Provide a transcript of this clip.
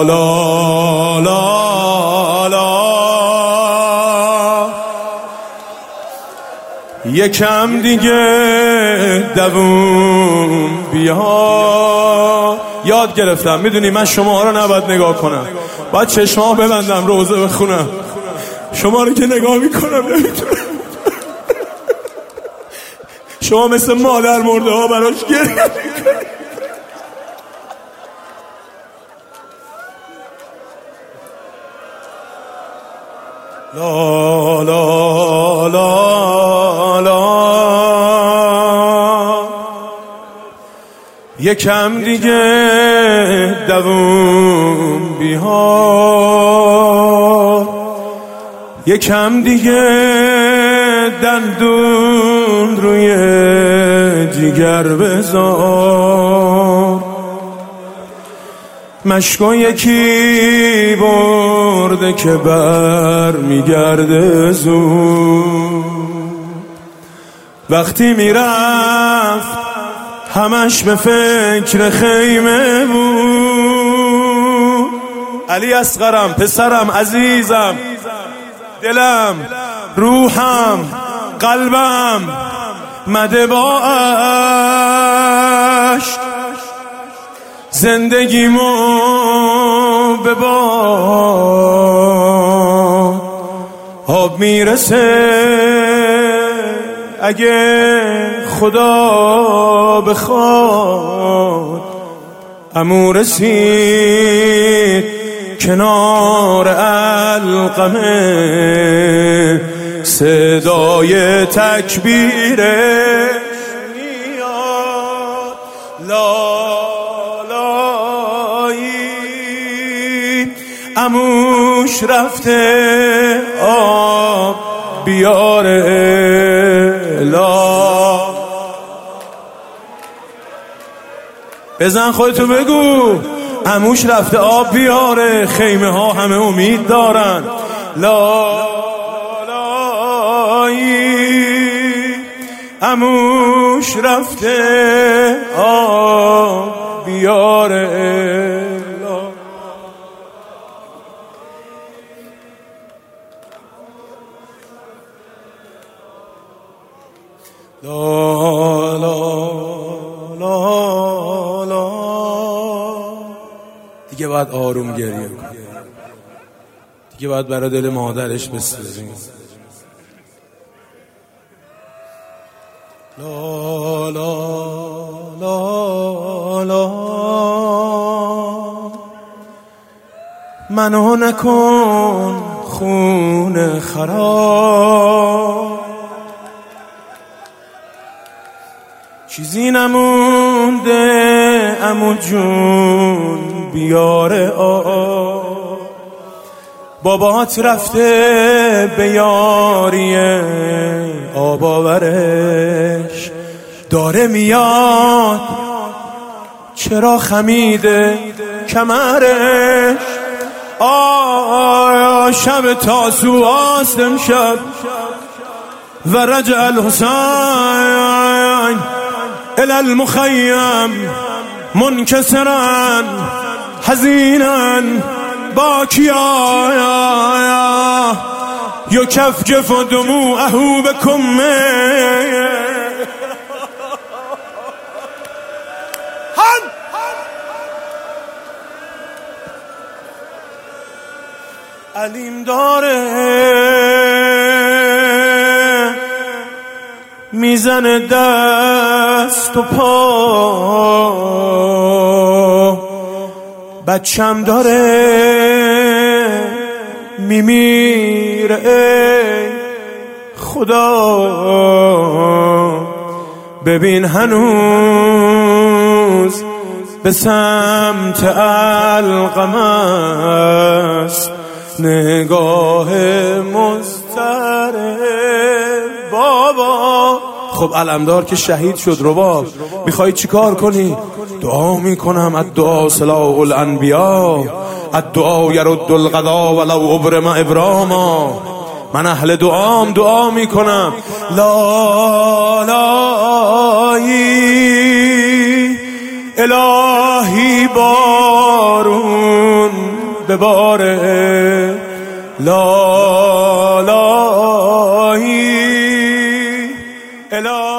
لا لا لا یکم دیگه دووم بیا. یاد گرفتم، میدونی من شما رو نباید نگاه کنم، باید چشمام ببندم روزه بخونم. شما رو که نگاه میکنم نمیتونم. شما مثل مادر مرده ها براش گریه میکنم. لا لا لا لا یکم دیگه دووم بیار، یکم دیگه دندون روی جیگر بذار. مشکو یکی برده که بر میگرده زود. وقتی میرفت همش به فکر خیمه بود. علی اصغرم، پسرم، عزیزم، دلم، روحم، قلبم مده با عشق، زندگیمو به باد آب میرسه. اگه خدا بخواد عمو رسید کنار علقمه، صدای تکبیرش میاد. لا عموش رفته آب بیاره. لا بزن خودتو بگو، عموش رفته آب بیاره. خیمه ها همه امید دارن. لا عموش رفته آب بیاره. لا لا لا لا دیگه باید آروم گریه کنه، دیگه باید برای دل مادرش بسوزیم. لا لا لا لا منو نکن خون خراب، چیزی نمونده عمو جون بیاره آب. بابات رفته به یاری آب آورش، داره میاد چرا خمیده کمرش. آیا شب تاسوعاست امشب و رجع الحسین الى المخیم منکسرا حزینا باکیا یکفکف دموعه بکمه. علیم داره میزنه دست و پا، بچم داره میمیره ای خدا. ببین هنوز به سمت علقم است نگاه مضطرب بابا. خب علمدار که شهید شد، رباب میخوای چی کار کنی؟ دعا میکنم الدعا سلاح الانبیا، الدعا یرد القضا ولو ابرم ابراما. من اهل دعام، دعا میکنم. لا الهی بارون بباره لا لا